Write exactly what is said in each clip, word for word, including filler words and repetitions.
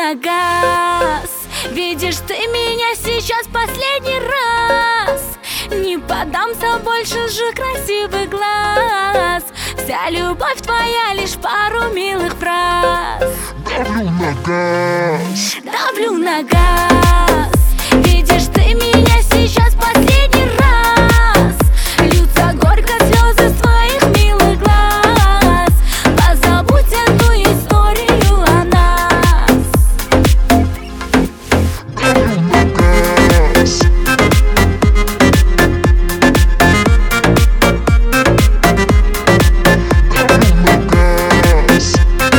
на газ. Видишь ты меня сейчас последний раз. Не подамся больше же красивый глаз. Вся любовь твоя лишь пару милых фраз. Давлю на газ. Давлю на газ. Видишь ты меня сейчас последний раз. Льются горько слезы с твоих милых глаз. Позабудь эту историю о нас. Давлю на газ. Давлю на газ.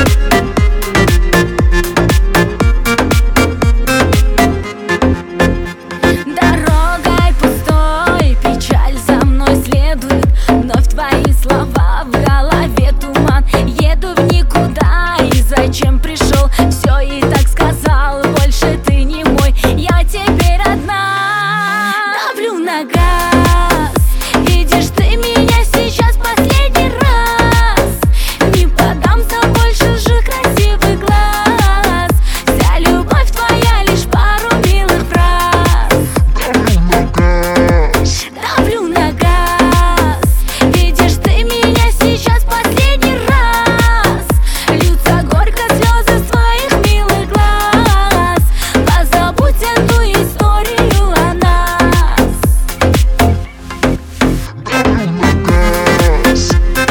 Дорогой пустой, печаль за мной следует. Вновь твои слова в голове туман. Еду в никуда, и зачем пришел? Все и так сказал, больше ты не мой. Я теперь одна. Давлю на газ. Видишь ты меня сейчас последний раз. Не подамся больше же красивый глаз. Вся любовь твоя лишь пару милых фраз. Давлю на газ. Давлю на газ. Видишь ты меня сейчас последний раз. Льются горько слезы с твоих милых глаз. Позабудь эту историю о нас. Давлю на газ.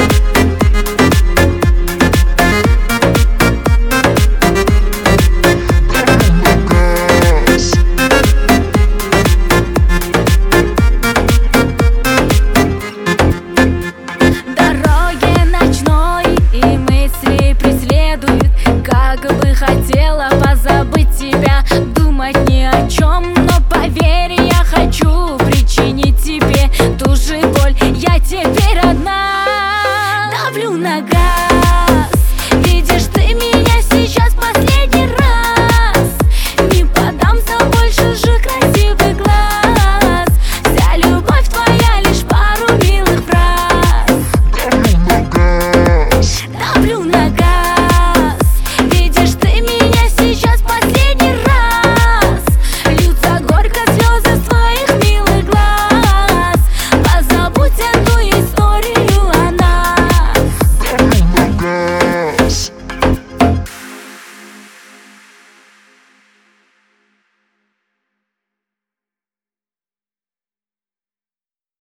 Давлю на газ. Дороги ночной и мысли преследуют. Как бы хотела позабыть тебя.